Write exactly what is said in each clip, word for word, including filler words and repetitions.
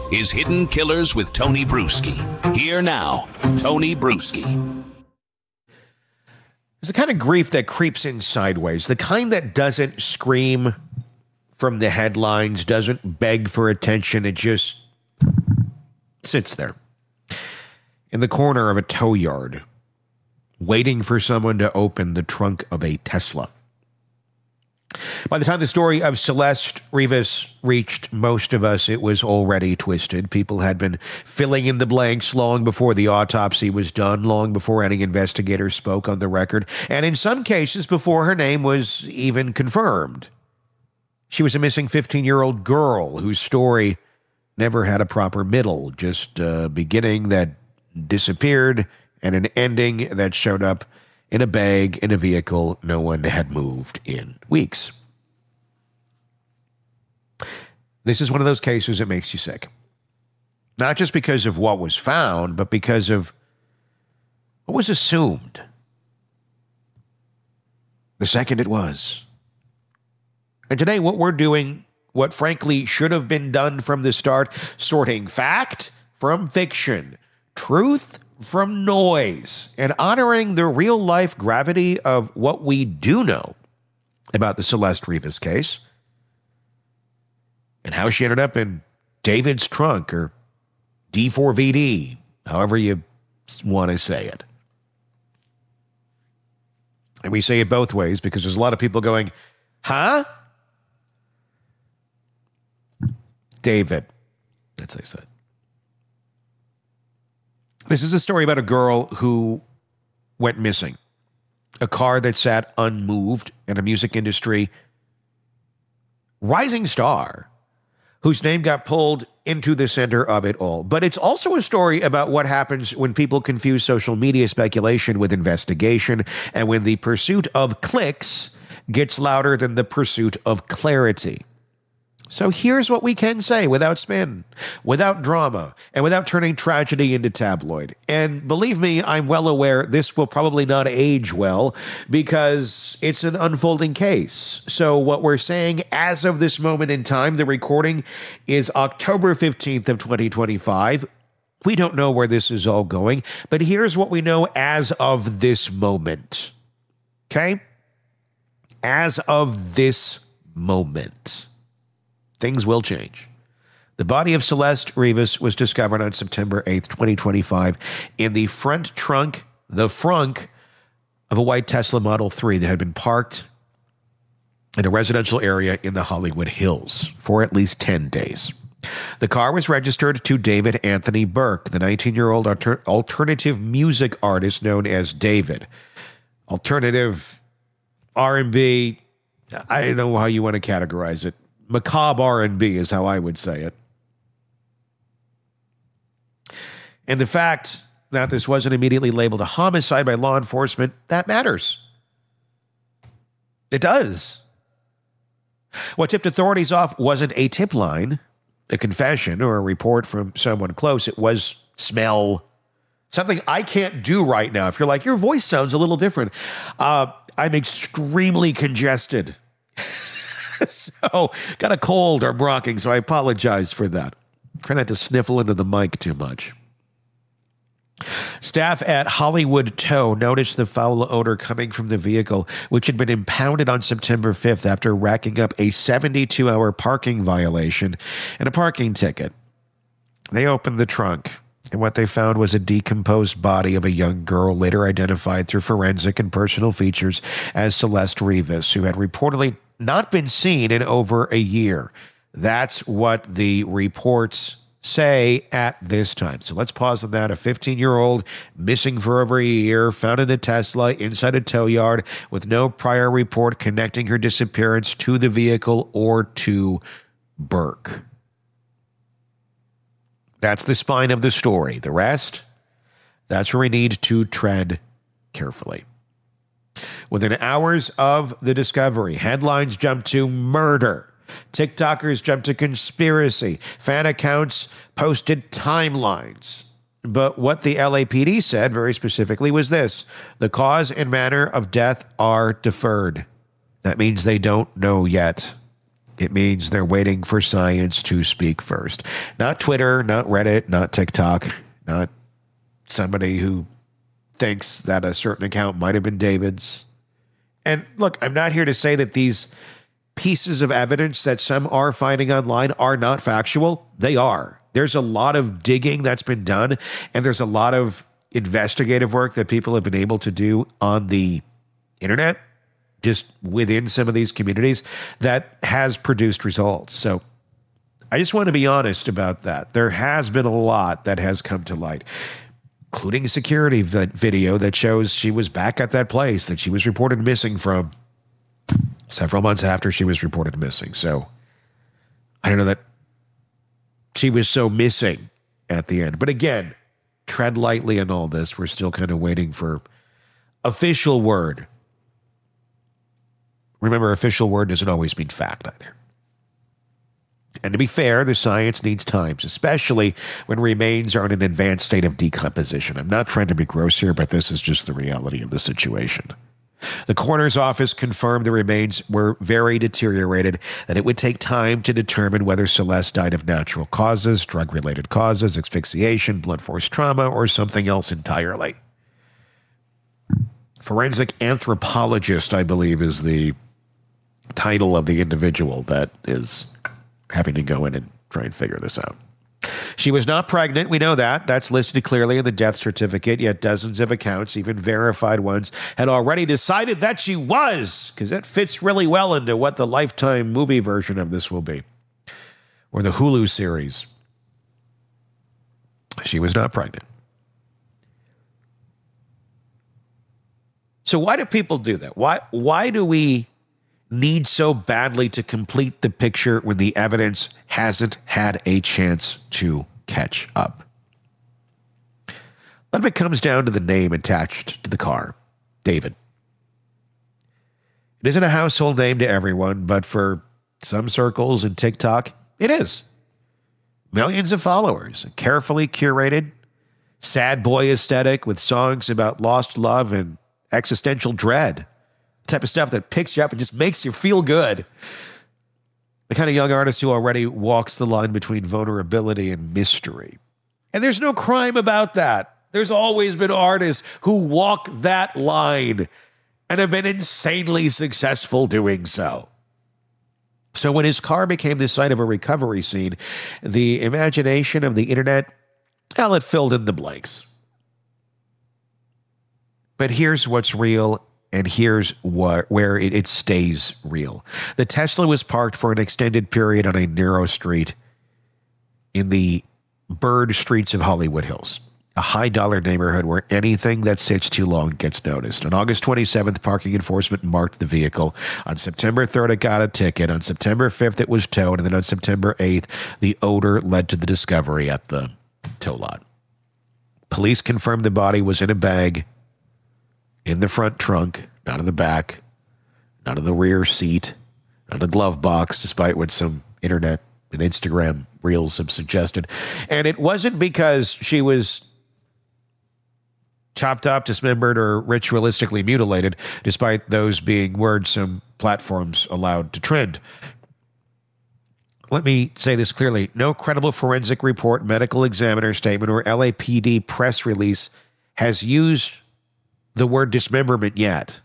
is Hidden Killers with Tony Bruschi. Here now, Tony Bruschi. There's the kind of grief that creeps in sideways, the kind that doesn't scream from the headlines, doesn't beg for attention. It just sits there in the corner of a tow yard, waiting for someone to open the trunk of a Tesla. By the time the story of Celeste Rivas reached most of us, it was already twisted. People had been filling in the blanks long before the autopsy was done, long before any investigator spoke on the record, and in some cases before her name was even confirmed. She was a missing fifteen-year-old girl whose story never had a proper middle, just a beginning that disappeared and an ending that showed up in a bag in a vehicle no one had moved in weeks. This is one of those cases that makes you sick. Not just because of what was found, but because of what was assumed the second it was. And today what we're doing, what frankly should have been done from the start, sorting fact from fiction, truth from noise, and honoring the real-life gravity of what we do know about the Celeste Rivas case and how she ended up in David's trunk, or D four V D, however you want to say it. And we say it both ways because there's a lot of people going, huh? David. That's what I said. This is a story about a girl who went missing. A car that sat unmoved in a music industry rising star whose name got pulled into the center of it all. But it's also a story about what happens when people confuse social media speculation with investigation, and when the pursuit of clicks gets louder than the pursuit of clarity. So here's what we can say without spin, without drama, and without turning tragedy into tabloid. And believe me, I'm well aware this will probably not age well because it's an unfolding case. So what we're saying as of this moment in time, the recording is October fifteenth of twenty twenty-five. We don't know where this is all going, but here's what we know as of this moment. Okay? As of this moment. Things will change. The body of Celeste Rivas was discovered on September eighth, twenty twenty-five in the front trunk, the frunk of a white Tesla Model three that had been parked in a residential area in the Hollywood Hills for at least ten days. The car was registered to David Anthony Burke, the nineteen-year-old alter- alternative music artist known as David. Alternative R and B, I don't know how you want to categorize it. Macabre R and B is how I would say it. And the fact that this wasn't immediately labeled a homicide by law enforcement, that matters. It does. What tipped authorities off wasn't a tip line, a confession, or a report from someone close. It was smell. Something I can't do right now. If you're like, your voice sounds a little different. Uh, I'm extremely congested. So, got a cold or I'm rocking, so I apologize for that. Try not to sniffle into the mic too much. Staff at Hollywood Tow noticed the foul odor coming from the vehicle, which had been impounded on September fifth after racking up a seventy-two hour parking violation and a parking ticket. They opened the trunk, and what they found was a decomposed body of a young girl, later identified through forensic and personal features as Celeste Rivas, who had reportedly not been seen in over a year. That's what the reports say at this time. So let's pause on that. A fifteen-year-old missing for over a year, found in a Tesla inside a tow yard with no prior report connecting her disappearance to the vehicle or to Burke. That's the spine of the story. The rest, that's where we need to tread carefully. Within hours of the discovery, headlines jumped to murder. TikTokers jumped to conspiracy. Fan accounts posted timelines. But what the L A P D said very specifically was this: the cause and manner of death are deferred. That means they don't know yet. It means they're waiting for science to speak first. Not Twitter, not Reddit, not TikTok, not somebody who thinks that a certain account might have been David's. And look, I'm not here to say that these pieces of evidence that some are finding online are not factual. They are. There's a lot of digging that's been done, and there's a lot of investigative work that people have been able to do on the internet, just within some of these communities, that has produced results. So I just want to be honest about that. There has been a lot that has come to light, including a security video that shows she was back at that place that she was reported missing from several months after she was reported missing. So I don't know that she was so missing at the end. But again, tread lightly on all this. We're still kind of waiting for official word. Remember, official word doesn't always mean fact either. And to be fair, the science needs time, especially when remains are in an advanced state of decomposition. I'm not trying to be gross here, but this is just the reality of the situation. The coroner's office confirmed the remains were very deteriorated, that it would take time to determine whether Celeste died of natural causes, drug-related causes, asphyxiation, blunt force trauma, or something else entirely. Forensic anthropologist, I believe, is the title of the individual that is having to go in and try and figure this out. She was not pregnant. We know that. That's listed clearly in the death certificate, yet dozens of accounts, even verified ones, had already decided that she was, because that fits really well into what the Lifetime movie version of this will be, or the Hulu series. She was not pregnant. So why do people do that? Why, why do we need so badly to complete the picture when the evidence hasn't had a chance to catch up? A lot of it comes down to the name attached to the car, David. It isn't a household name to everyone, but for some circles and TikTok, it is. Millions of followers, a carefully curated, sad boy aesthetic with songs about lost love and existential dread. The type of stuff that picks you up and just makes you feel good. The kind of young artist who already walks the line between vulnerability and mystery. And there's no crime about that. There's always been artists who walk that line and have been insanely successful doing so. So when his car became the site of a recovery scene, the imagination of the internet, well, it filled in the blanks. But here's what's real, and here's what, where it, it stays real. The Tesla was parked for an extended period on a narrow street in the bird streets of Hollywood Hills, a high-dollar neighborhood where anything that sits too long gets noticed. On August twenty-seventh, parking enforcement marked the vehicle. On September third, it got a ticket. On September fifth, it was towed. And then on September eighth, the odor led to the discovery at the tow lot. Police confirmed the body was in a bag in the front trunk, not in the back, not in the rear seat, not in the glove box, despite what some internet and Instagram reels have suggested. And it wasn't because she was chopped up, dismembered, or ritualistically mutilated, despite those being words some platforms allowed to trend. Let me say this clearly. No credible forensic report, medical examiner statement, or L A P D press release has used the word dismemberment yet.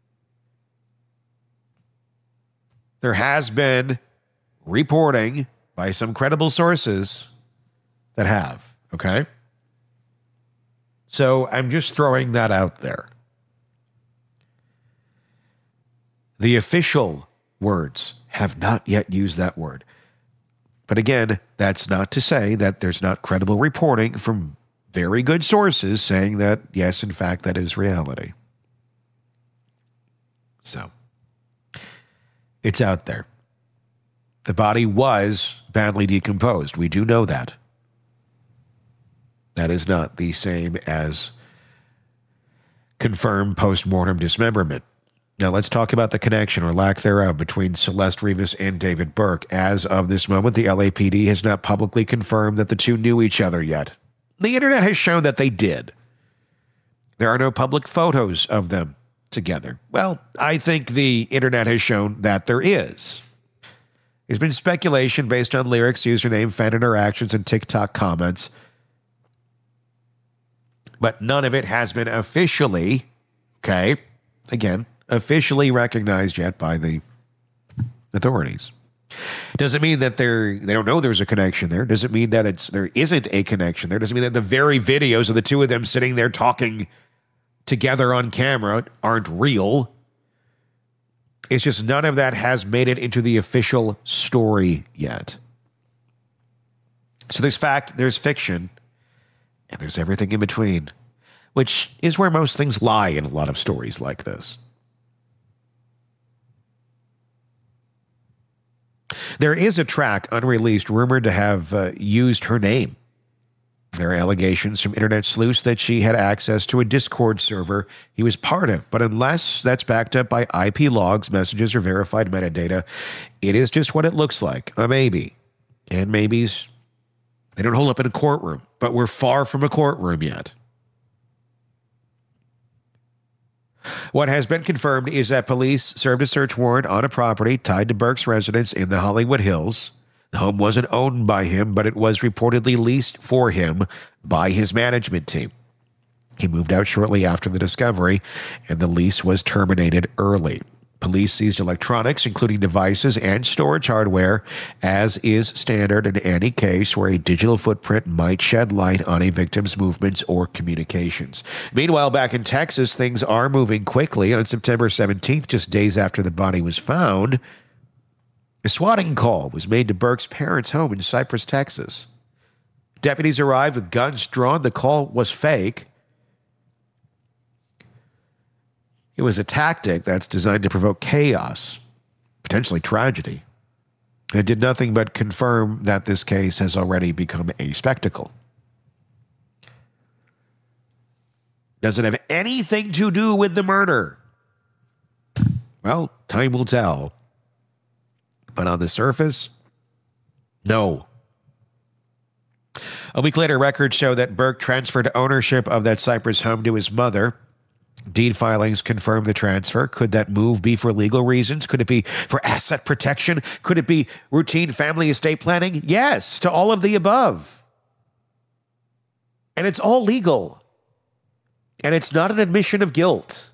There has been reporting by some credible sources that have, okay? So I'm just throwing that out there. The official words have not yet used that word. But again, that's not to say that there's not credible reporting from very good sources saying that, yes, in fact, that is reality. So, it's out there. The body was badly decomposed. We do know that. That is not the same as confirmed post-mortem dismemberment. Now, let's talk about the connection or lack thereof between Celeste Rivas and David Burke. As of this moment, the L A P D has not publicly confirmed that the two knew each other yet. The internet has shown that they did. There are no public photos of them together. Well, I think the internet has shown that there is. There's been speculation based on lyrics, username, fan interactions, and TikTok comments. But none of it has been officially, okay, again, officially recognized yet by the authorities. Doesn't mean that they're they don't know there's a connection there. Doesn't mean that it's there isn't a connection there. Doesn't mean that the very videos of the two of them sitting there talking together on camera aren't real. It's just none of that has made it into the official story yet. So there's fact, there's fiction, and there's everything in between, which is where most things lie in a lot of stories like this. There is a track unreleased rumored to have uh, used her name. There are allegations from internet sleuths that she had access to a Discord server he was part of. But unless that's backed up by I P logs, messages, or verified metadata, it is just what it looks like, a maybe. And maybes, they don't hold up in a courtroom, but we're far from a courtroom yet. What has been confirmed is that police served a search warrant on a property tied to Burke's residence in the Hollywood Hills. The home wasn't owned by him, but it was reportedly leased for him by his management team. He moved out shortly after the discovery, and the lease was terminated early. Police seized electronics, including devices and storage hardware, as is standard in any case where a digital footprint might shed light on a victim's movements or communications. Meanwhile, back in Texas, things are moving quickly. On September seventeenth, just days after the body was found, a swatting call was made to Burke's parents' home in Cypress, Texas. Deputies arrived with guns drawn. The call was fake. It was a tactic that's designed to provoke chaos, potentially tragedy. And it did nothing but confirm that this case has already become a spectacle. Does it have anything to do with the murder? Well, time will tell. But on the surface, no. A week later, records show that Burke transferred ownership of that Cypress home to his mother. Deed filings confirm the transfer. Could that move be for legal reasons? Could it be for asset protection? Could it be routine family estate planning? Yes, to all of the above. And it's all legal. And it's not an admission of guilt.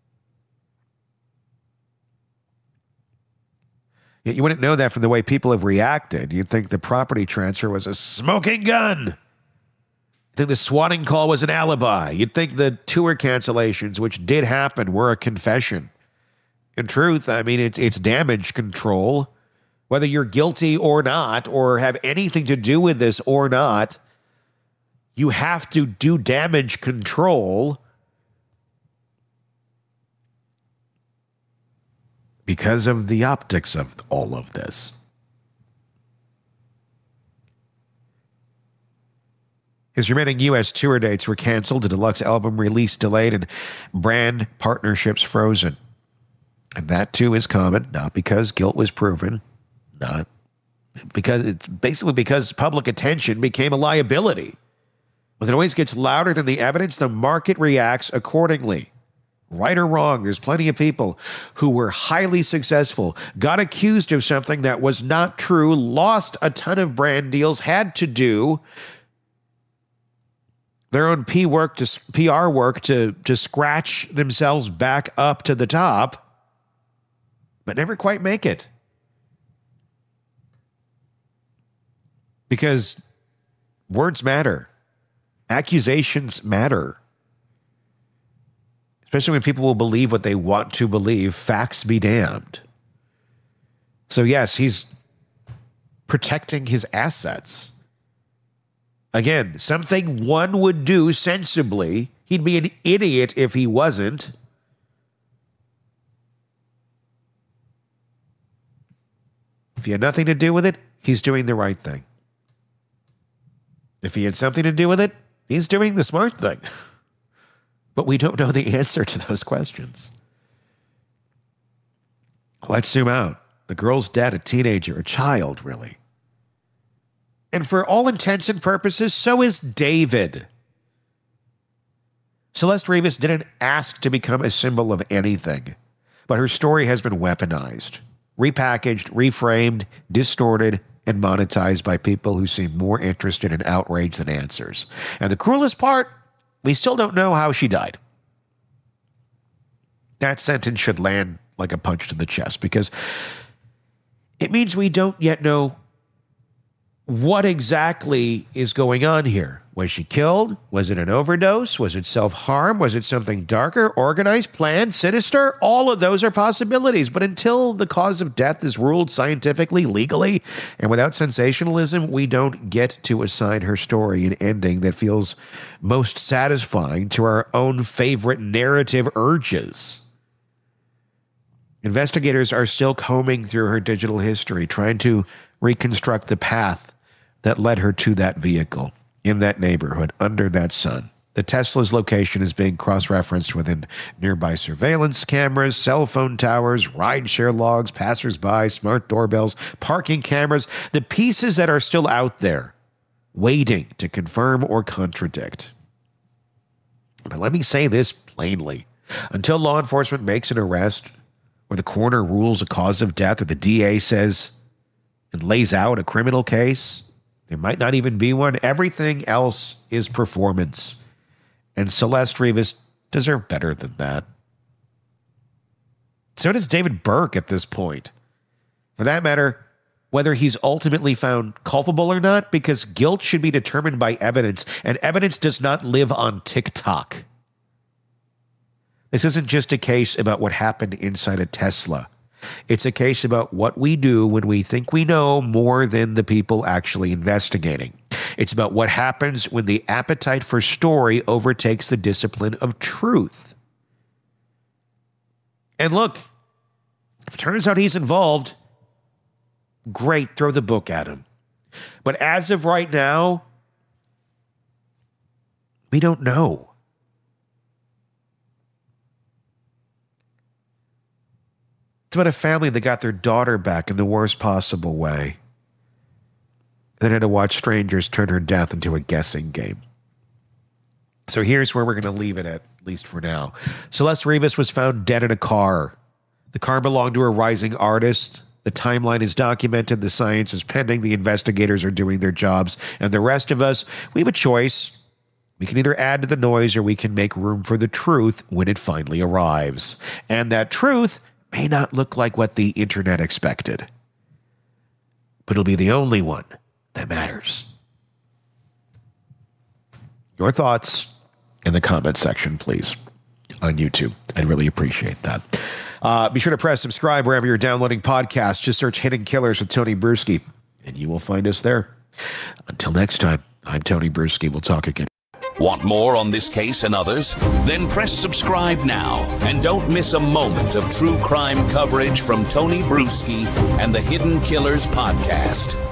Yet you wouldn't know that from the way people have reacted. You'd think the property transfer was a smoking gun. You'd think the swatting call was an alibi. You'd think the tour cancellations, which did happen, were a confession. In truth, I mean, it's it's damage control. Whether you're guilty or not, or have anything to do with this or not, you have to do damage control because of the optics of all of this. His remaining U S tour dates were canceled, a deluxe album release delayed, and brand partnerships frozen. And that too is common, not because guilt was proven, not because it's basically because public attention became a liability. When the noise gets louder than the evidence, the market reacts accordingly. Right or wrong, there's plenty of people who were highly successful, got accused of something that was not true, lost a ton of brand deals, had to do their own P work to P R work to, to scratch themselves back up to the top, but never quite make it. Because words matter. Accusations matter. Especially when people will believe what they want to believe. Facts be damned. So yes, he's protecting his assets. Again, something one would do sensibly. He'd be an idiot if he wasn't. If he had nothing to do with it, he's doing the right thing. If he had something to do with it, he's doing the smart thing. But we don't know the answer to those questions. Let's zoom out. The girl's dead, a teenager, a child, really. And for all intents and purposes, so is David. Celeste Rivas didn't ask to become a symbol of anything, but her story has been weaponized. repackaged, reframed, distorted, and monetized by people who seem more interested in outrage than answers. And the cruelest part, we still don't know how she died. That sentence should land like a punch to the chest, because it means we don't yet know what exactly is going on here. Was she killed? Was it an overdose? Was it self-harm? Was it something darker, organized, planned, sinister? All of those are possibilities. But until the cause of death is ruled scientifically, legally, and without sensationalism, we don't get to assign her story an ending that feels most satisfying to our own favorite narrative urges. Investigators are still combing through her digital history, trying to reconstruct the path that led her to that vehicle, in that neighborhood, under that sun. The Tesla's location is being cross-referenced within nearby surveillance cameras, cell phone towers, rideshare logs, passersby, smart doorbells, parking cameras, the pieces that are still out there, waiting to confirm or contradict. But let me say this plainly. Until law enforcement makes an arrest, or the coroner rules a cause of death, or the D A says and lays out a criminal case, there might not even be one. Everything else is performance. And Celeste Rivas deserved better than that. So does David Burke at this point. For that matter, whether he's ultimately found culpable or not, because guilt should be determined by evidence, and evidence does not live on TikTok. This isn't just a case about what happened inside a Tesla. It's a case about what we do when we think we know more than the people actually investigating. It's about what happens when the appetite for story overtakes the discipline of truth. And look, if it turns out he's involved, great, throw the book at him. But as of right now, we don't know. It's about a family that got their daughter back in the worst possible way, then had to watch strangers turn her death into a guessing game. So here's where we're going to leave it at, at least for now. Celeste Rivas was found dead in a car. The car belonged to a rising artist. The timeline is documented. The science is pending. The investigators are doing their jobs. And the rest of us, we have a choice. We can either add to the noise, or we can make room for the truth when it finally arrives. And that truth may not look like what the internet expected, but it'll be the only one that matters. Your thoughts in the comment section, please, on YouTube. I'd really appreciate that. Uh, be sure to press subscribe wherever you're downloading podcasts. Just search Hidden Killers with Tony Bruschi, and you will find us there. Until next time, I'm Tony Bruschi. We'll talk again. Want more on this case and others? Then press subscribe now and don't miss a moment of true crime coverage from Tony Bruschi and the Hidden Killers podcast.